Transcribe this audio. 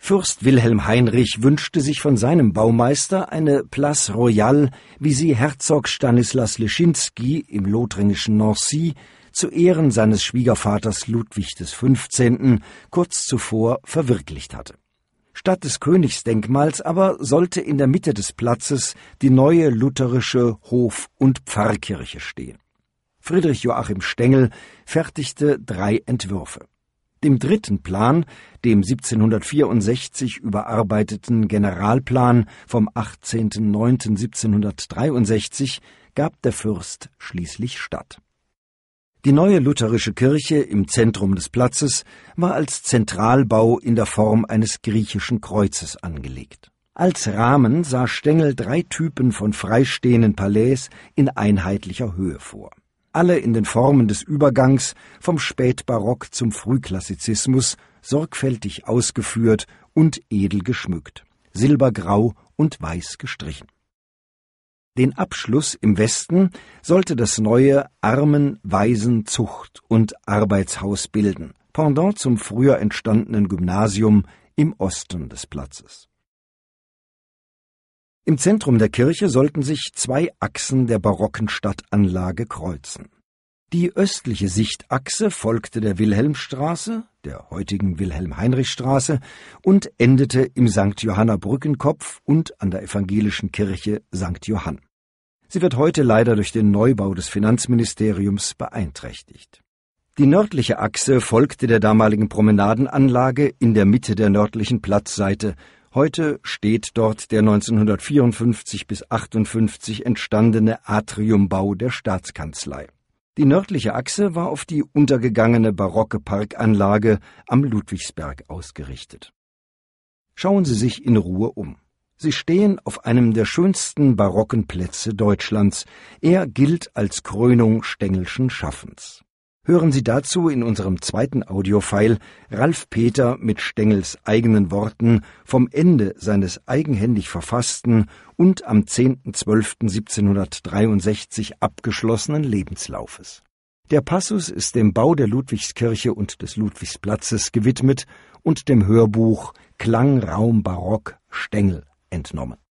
Fürst Wilhelm Heinrich wünschte sich von seinem Baumeister eine Place Royale, wie sie Herzog Stanislas Leszczynski im lothringischen Nancy zu Ehren seines Schwiegervaters Ludwig XV. Kurz zuvor verwirklicht hatte. Statt des Königsdenkmals aber sollte in der Mitte des Platzes die neue lutherische Hof- und Pfarrkirche stehen. Friedrich Joachim Stengel fertigte 3 Entwürfe. Dem dritten Plan, dem 1764 überarbeiteten Generalplan vom 18.09.1763, gab der Fürst schließlich statt. Die neue lutherische Kirche im Zentrum des Platzes war als Zentralbau in der Form eines griechischen Kreuzes angelegt. Als Rahmen sah Stengel 3 Typen von freistehenden Palais in einheitlicher Höhe vor. Alle in den Formen des Übergangs vom Spätbarock zum Frühklassizismus, sorgfältig ausgeführt und edel geschmückt, silbergrau und weiß gestrichen. Den Abschluss im Westen sollte das neue Armen-, Waisen-, Zucht- und Arbeitshaus bilden, Pendant zum früher entstandenen Gymnasium im Osten des Platzes. Im Zentrum der Kirche sollten sich 2 Achsen der barocken Stadtanlage kreuzen. Die östliche Sichtachse folgte der Wilhelmstraße, der heutigen Wilhelm-Heinrich-Straße, und endete im St. Johanner Brückenkopf und an der evangelischen Kirche St. Johann. Sie wird heute leider durch den Neubau des Finanzministeriums beeinträchtigt. Die nördliche Achse folgte der damaligen Promenadenanlage in der Mitte der nördlichen Platzseite. Heute steht dort der 1954 bis 58 entstandene Atriumbau der Staatskanzlei. Die nördliche Achse war auf die untergegangene barocke Parkanlage am Ludwigsberg ausgerichtet. Schauen Sie sich in Ruhe um. Sie stehen auf einem der schönsten barocken Plätze Deutschlands. Er gilt als Krönung Stengelschen Schaffens. Hören Sie dazu in unserem zweiten Audiofile Ralf Peter mit Stengels eigenen Worten vom Ende seines eigenhändig verfassten und am 10.12.1763 abgeschlossenen Lebenslaufes. Der Passus ist dem Bau der Ludwigskirche und des Ludwigsplatzes gewidmet und dem Hörbuch Klang, Raum, Barock, Stengel entnommen.